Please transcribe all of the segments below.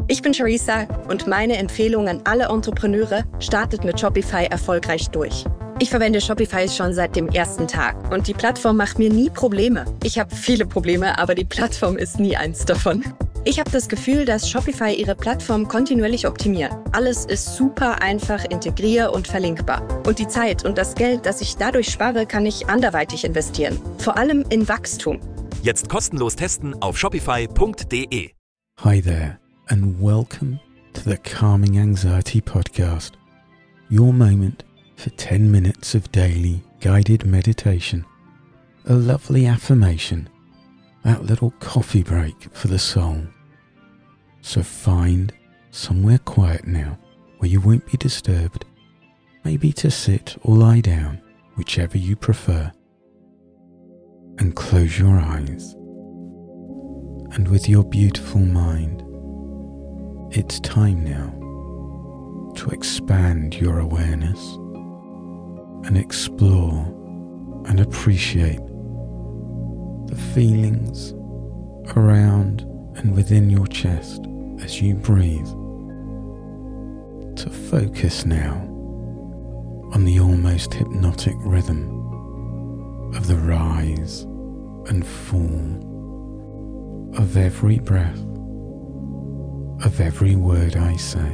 Ich bin Charissa und meine Empfehlung an alle Entrepreneure: startet mit Shopify erfolgreich durch. Ich verwende Shopify schon seit dem ersten Tag und die Plattform macht mir nie Probleme. Ich habe viele Probleme, aber die Plattform ist nie eins davon. Ich habe das Gefühl, dass Shopify ihre Plattform kontinuierlich optimiert. Alles ist super einfach integrier- und verlinkbar. Und die Zeit und das Geld, das ich dadurch spare, kann ich anderweitig investieren. Vor allem in Wachstum. Jetzt kostenlos testen auf shopify.de. Hi there, and welcome to the Calming Anxiety Podcast. Your moment for 10 minutes of daily guided meditation. A lovely affirmation. That little coffee break for the soul. So find somewhere quiet now where you won't be disturbed, maybe to sit or lie down, whichever you prefer. And close your eyes. And with your beautiful mind, it's time now to expand your awareness and explore and appreciate the feelings around and within your chest as you breathe. To focus now on the almost hypnotic rhythm of the rise and fall of every breath, of every word I say,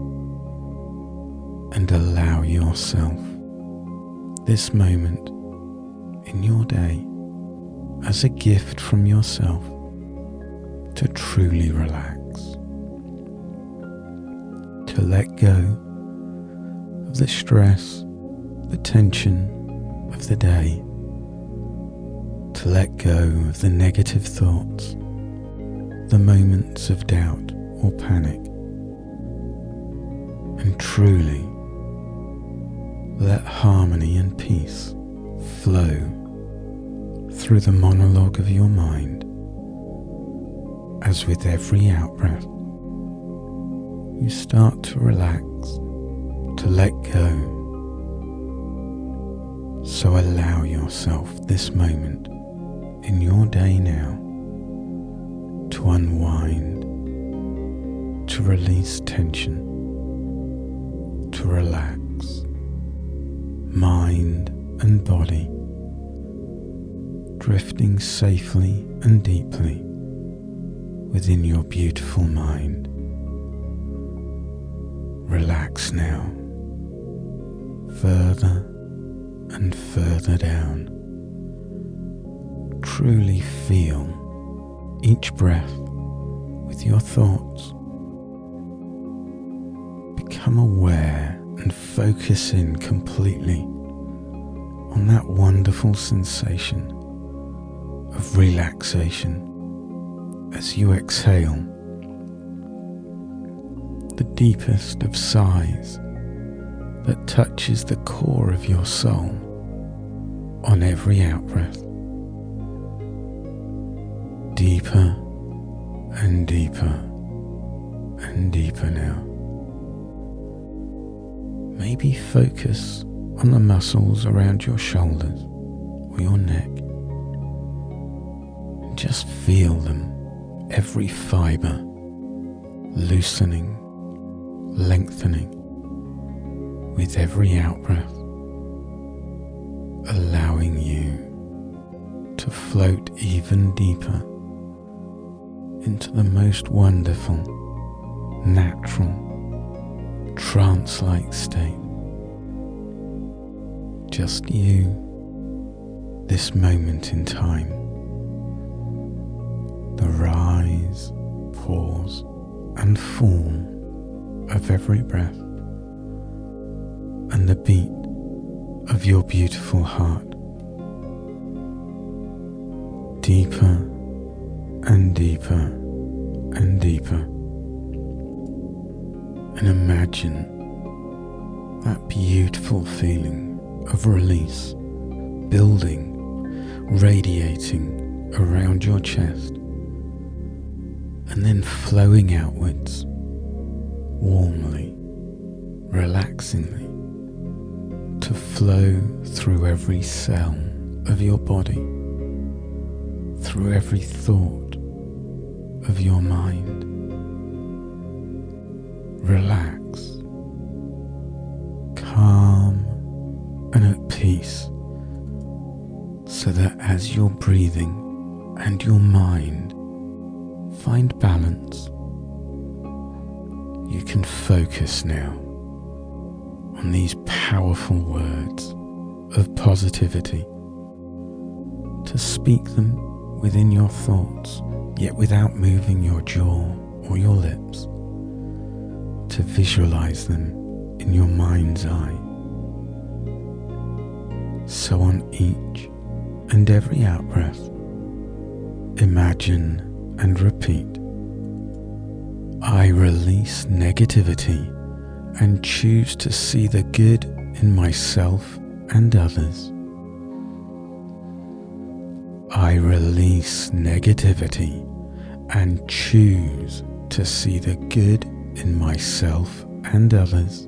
and allow yourself this moment in your day as a gift from yourself to truly relax, to let go of the stress, the tension of the day, to let go of the negative thoughts, the moments of doubt or panic, and truly let harmony and peace flow through the monologue of your mind, as with every out-breath you start to relax, to let go. So allow yourself this moment in your day now to unwind, to release tension, to relax mind and body, drifting safely and deeply within your beautiful mind. Relax now, further and further down. Truly feel each breath with your thoughts. Become aware and focus in completely on that wonderful sensation of relaxation as you exhale, the deepest of sighs that touches the core of your soul on every out-breath. Deeper and deeper and deeper now. Maybe focus on the muscles around your shoulders or your neck. Just feel them, every fibre, loosening, lengthening with every out-breath, allowing you to float even deeper into the most wonderful, natural, trance-like state. Just you, this moment in time. The rise, pause, and fall of every breath, and the beat of your beautiful heart. Deeper and deeper and deeper. And imagine that beautiful feeling of release building, radiating around your chest, and then flowing outwards, warmly, relaxingly, to flow through every cell of your body, through every thought of your mind, relax, calm and at peace, so that as your breathing and your mind find balance, you can focus now on these powerful words of positivity, to speak them within your thoughts, yet without moving your jaw or your lips, to visualize them in your mind's eye. So on each and every out-breath, imagine and repeat, I release negativity and choose to see the good in myself and others. I release negativity and choose to see the good in myself and others.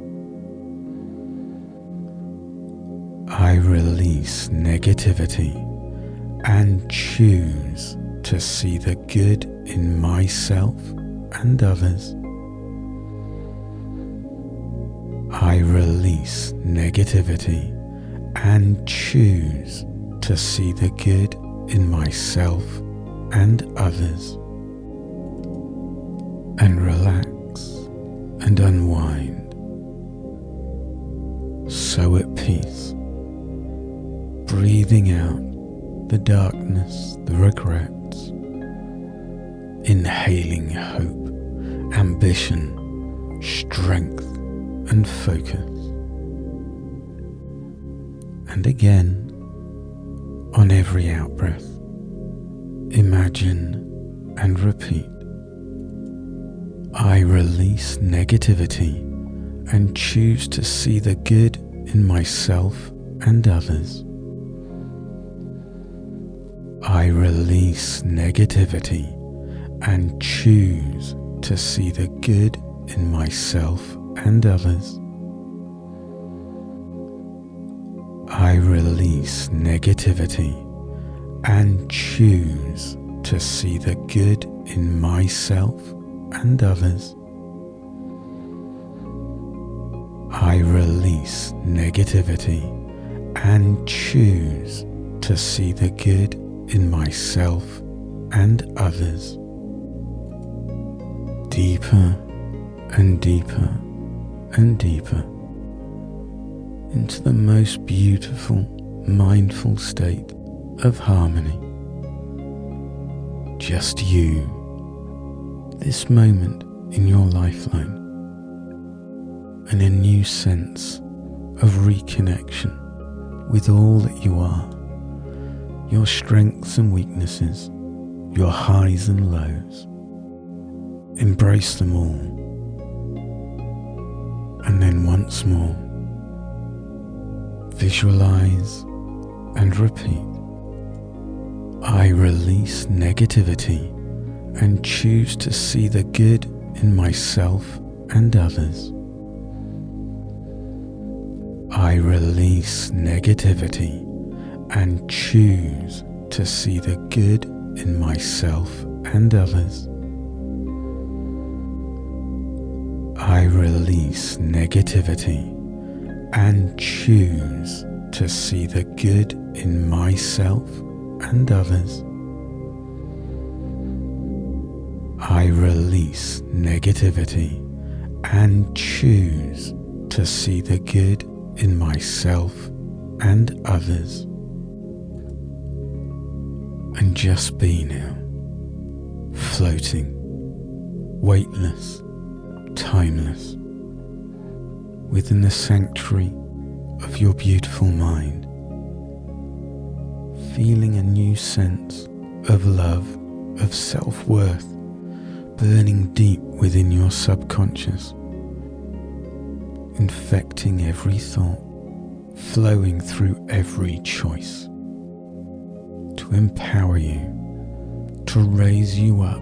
I release negativity and choose to see the good in myself and others. I release negativity and choose to see the good in myself and others. And relax and unwind, so at peace, breathing out the darkness, the regrets, inhaling hope, ambition, strength and focus. And again, on every out-breath, imagine and repeat, I release negativity and choose to see the good in myself and others. I release negativity and choose to see the good in myself and others. I release negativity and choose to see the good in myself and others. I release negativity and choose to see the good in myself and others. Deeper and deeper and deeper into the most beautiful, mindful state of harmony. Just you, this moment in your lifeline, and a new sense of reconnection with all that you are, your strengths and weaknesses, your highs and lows. Embrace them all. And then once more, visualize and repeat, I release negativity and choose to see the good in myself and others. I release negativity and choose to see the good in myself and others. I release negativity and choose to see the good in myself and others. I release negativity and choose to see the good in myself and others. And just be now, floating, weightless, timeless, within the sanctuary of your beautiful mind, feeling a new sense of love, of self-worth, burning deep within your subconscious, infecting every thought, flowing through every choice, to empower you, to raise you up.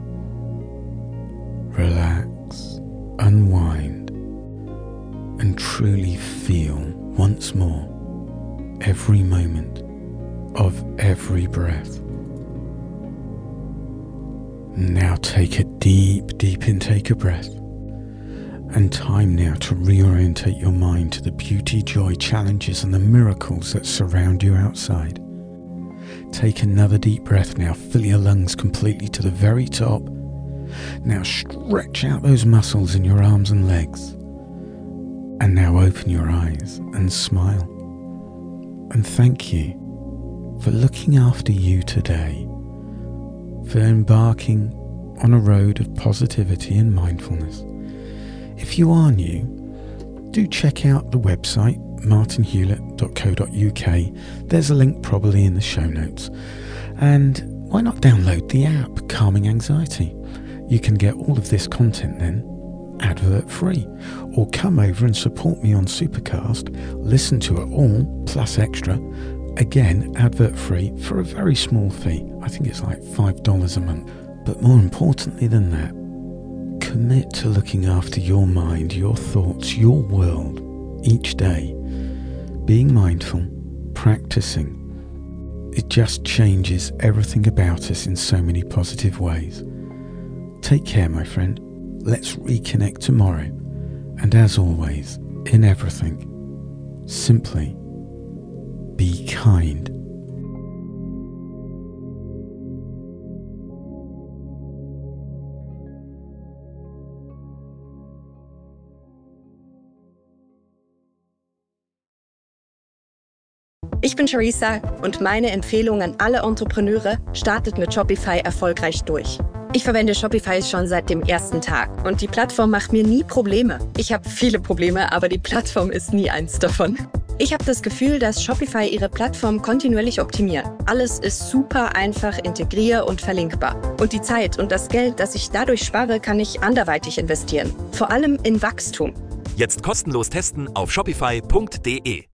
Relax, unwind, and truly feel once more every moment of every breath. Now take a deep, deep intake of breath and time now to reorientate your mind to the beauty, joy, challenges and the miracles that surround you outside. Take another deep breath now, fill your lungs completely to the very top. Now stretch out those muscles in your arms and legs. And now open your eyes and smile. And thank you for looking after you today, for embarking on a road of positivity and mindfulness. If you are new, do check out the website martinhewlett.co.uk. There's a link probably in the show notes. And why not download the app Calming Anxiety? You can get all of this content then advert free, or come over and support me on Supercast, listen to it all plus extra, again advert free for a very small fee. I think it's like $5 a month. But more importantly than that, commit to looking after your mind, your thoughts, your world each day. Being mindful, practicing, it just changes everything about us in so many positive ways. Take care, my friend. Let's reconnect tomorrow. And as always, in everything, simply be kind. Ich bin Charissa und meine Empfehlung an alle Entrepreneure: startet mit Shopify erfolgreich durch. Ich verwende Shopify schon seit dem ersten Tag und die Plattform macht mir nie Probleme. Ich habe viele Probleme, aber die Plattform ist nie eins davon. Ich habe das Gefühl, dass Shopify ihre Plattform kontinuierlich optimiert. Alles ist super einfach integrier- und verlinkbar. Und die Zeit und das Geld, das ich dadurch spare, kann ich anderweitig investieren. Vor allem in Wachstum. Jetzt kostenlos testen auf shopify.de.